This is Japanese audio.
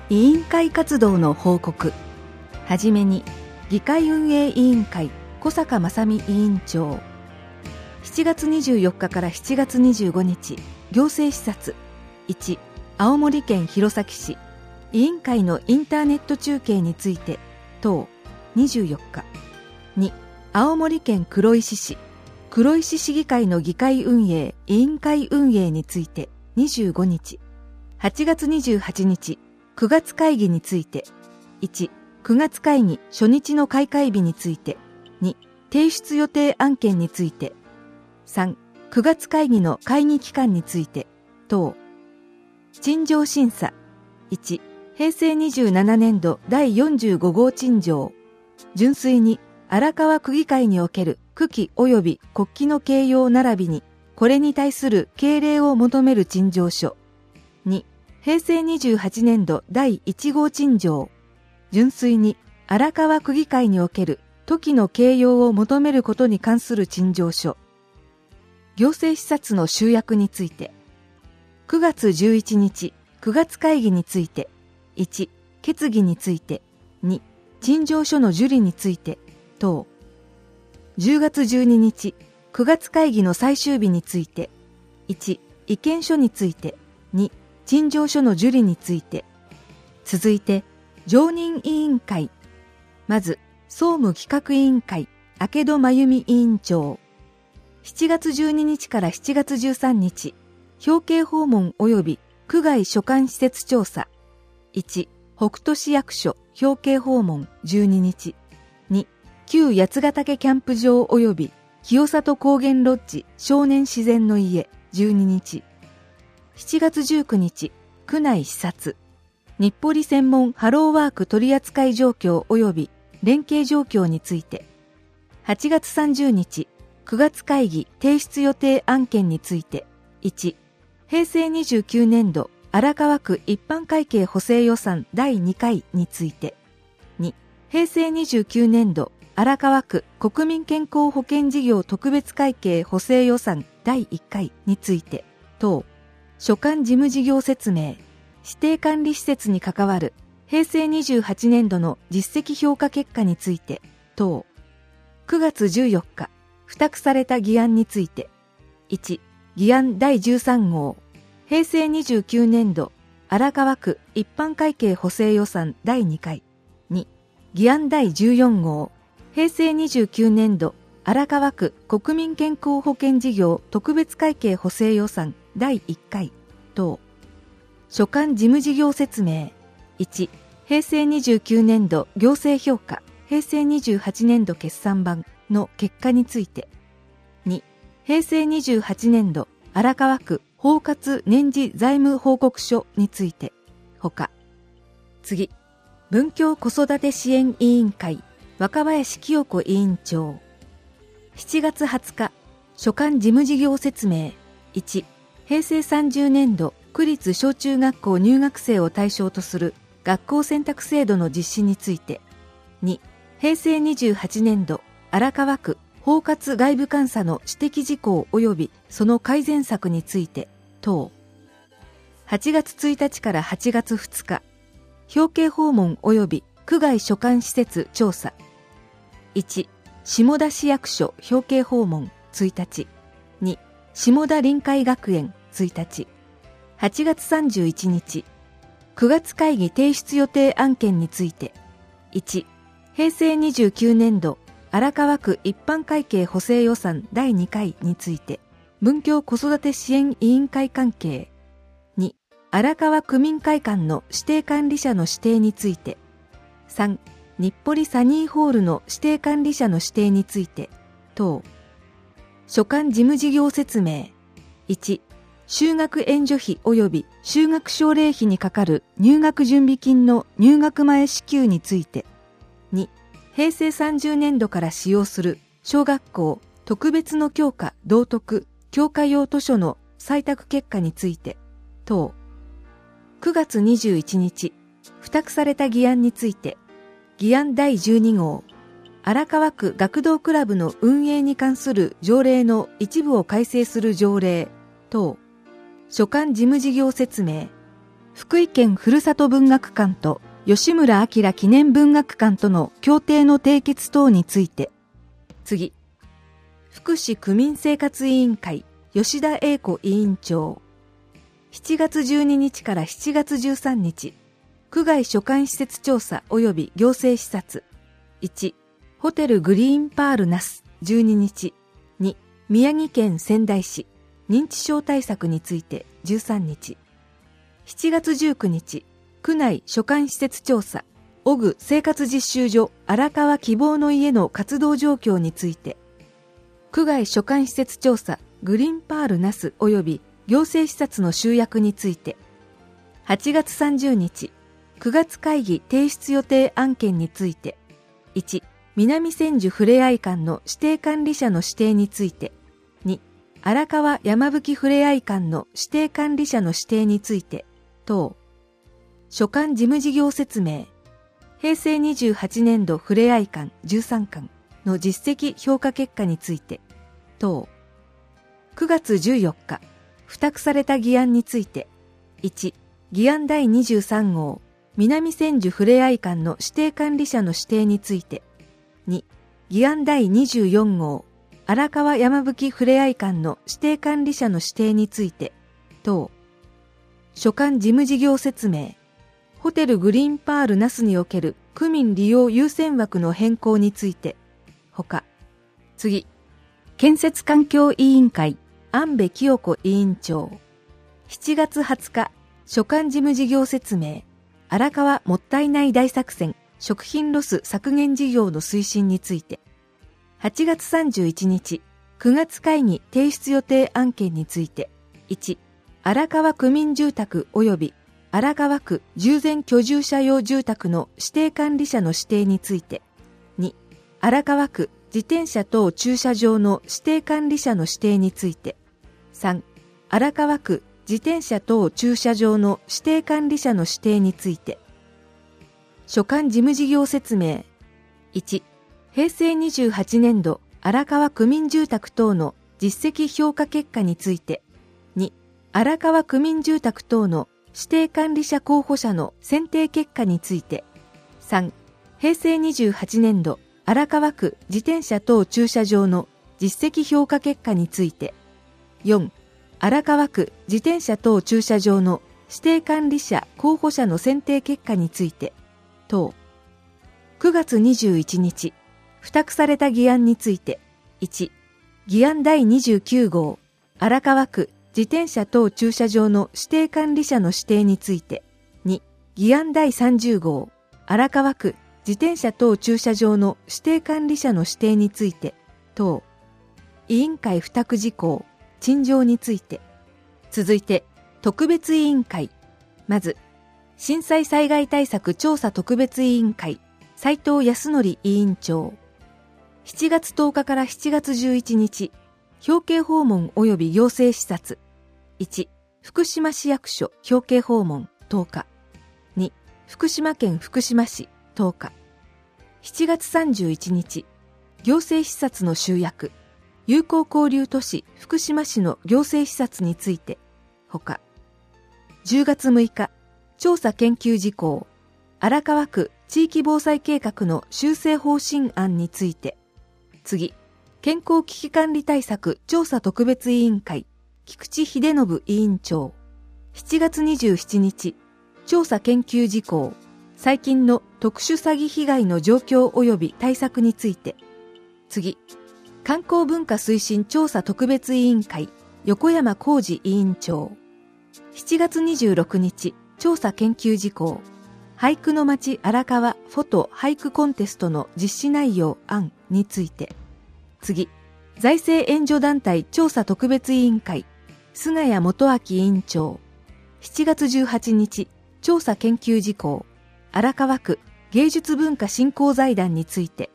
委員会活動の報告。はじめに、議会運営委員会小坂正美委員長。7月24日から7月25日、行政視察。1、青森県弘前市、委員会のインターネット中継について、等、24日。2、青森県黒石市、黒石市議会の議会運営、委員会運営について、25日。8月28日、9月会議について、1、9月会議初日の開会日について、2、提出予定案件について、3、9月会議の会議期間について、等。陳情審査。1、平成27年度第45号陳情。純粋に荒川区議会における区旗及び国旗の掲揚並びに、これに対する敬礼を求める陳情書。2、平成28年度第1号陳情。純粋に荒川区議会における都議の掲揚を求めることに関する陳情書。行政視察の集約について。9月11日、9月会議について、1、決議について、2、陳情書の受理について、等。10月12日、9月会議の最終日について、1、意見書について、2、陳情書の受理について。続いて、常任委員会。まず、総務企画委員会、明戸真由美委員長。7月12日から7月13日、表敬訪問及び区外所管施設調査。1、北斗市役所表敬訪問12日。2、旧八ヶ岳キャンプ場及び清里高原ロッジ少年自然の家12日。7月19日、区内視察。日暮里専門ハローワーク取扱状況及び連携状況について。8月30日、9月会議提出予定案件について。1、平成29年度荒川区一般会計補正予算第2回について。2、平成29年度荒川区国民健康保険事業特別会計補正予算第1回について、等。所管事務事業説明。指定管理施設に関わる平成28年度の実績評価結果について、等。9月14日、付託された議案について。1、議案第13号。平成29年度荒川区一般会計補正予算第2回。2、議案第14号。平成29年度荒川区国民健康保険事業特別会計補正予算第1回。等。所管事務事業説明。1、平成29年度行政評価平成28年度決算版の結果について。2、平成28年度荒川区包括年次財務報告書について。ほか。次。文教子育て支援委員会若林清子委員長。7月20日、所管事務事業説明。1、平成30年度区立小中学校入学生を対象とする学校選択制度の実施について。2、平成28年度荒川区包括外部監査の指摘事項及びその改善策について、等。8月1日から8月2日、表敬訪問及び区外所管施設調査。1、下田市役所表敬訪問1日。2、下田臨海学園1日。8月31日、9月会議提出予定案件について。1、平成29年度荒川区一般会計補正予算第2回について、文教子育て支援委員会関係。2、荒川区民会館の指定管理者の指定について。3、日暮里サニーホールの指定管理者の指定について、等。所管事務事業説明。1、就学援助費及び就学奨励費にかかる入学準備金の入学前支給について。2、平成30年度から使用する小学校特別の教科道徳教科用図書の採択結果について、等。9月21日、付託された議案について、議案第12号、荒川区学童クラブの運営に関する条例の一部を改正する条例、等。所管事務事業説明。 福井県ふるさと文学館と吉村明記念文学館との協定の締結等について。次、福祉区民生活委員会吉田英子委員長。7月12日から7月13日、区外所管施設調査及び行政視察。1、ホテルグリーンパール那須12日。2、宮城県仙台市認知症対策について13日。7月19日、区内所管施設調査、小具生活実習所荒川希望の家の活動状況について。区外所管施設調査、グリーンパール那須及び行政視察の集約について。8月30日、9月会議提出予定案件について。1、南千住ふれあい館の指定管理者の指定について。2、荒川山吹ふれあい館の指定管理者の指定について。等。所管事務事業説明。平成28年度ふれあい館13館の実績評価結果について。等。9月14日、付託された議案について。1、議案第23号、南千住ふれあい館の指定管理者の指定について。2、議案第24号、荒川山吹ふれあい館の指定管理者の指定について。等。所管事務事業説明。ホテルグリーンパール那須における区民利用優先枠の変更について。ほか。次。建設環境委員会、安部清子委員長。7月20日、所管事務事業説明。荒川もったいない大作戦、食品ロス削減事業の推進について。8月31日、9月会議提出予定案件について。1、荒川区民住宅及び荒川区従前居住者用住宅の指定管理者の指定について。2、荒川区自転車等駐車場の指定管理者の指定について。3、荒川区自転車等駐車場の指定管理者の指定について。所管事務事業説明。1、平成28年度荒川区民住宅等の実績評価結果について。2、荒川区民住宅等の指定管理者候補者の選定結果について。3、平成28年度荒川区自転車等駐車場の実績評価結果について。4、荒川区自転車等駐車場の指定管理者候補者の選定結果について。等。9月21日、付託された議案について。1、議案第29号、荒川区自転車等駐車場の指定管理者の指定について。2、議案第30号、荒川区自転車等駐車場の指定管理者の指定について。等。委員会付託事項、陳情について。続いて、特別委員会。まず、震災災害対策調査特別委員会、斉藤康則委員長。7月10日から7月11日、表敬訪問及び行政視察。1、福島市役所表敬訪問10日。2、福島県福島市10日。7月31日、行政視察の集約。友好交流都市福島市の行政視察について。ほか。10月6日、調査研究事項。荒川区地域防災計画の修正方針案について。次、健康危機管理対策調査特別委員会、菊池秀信委員長。7月27日、調査研究事項。最近の特殊詐欺被害の状況及び対策について。次、観光文化推進調査特別委員会、横山浩二委員長。7月26日、調査研究事項。俳句の街荒川フォト俳句コンテストの実施内容案について。次、財政援助団体調査特別委員会、菅谷元明委員長。7月18日、調査研究事項。荒川区芸術文化振興財団について。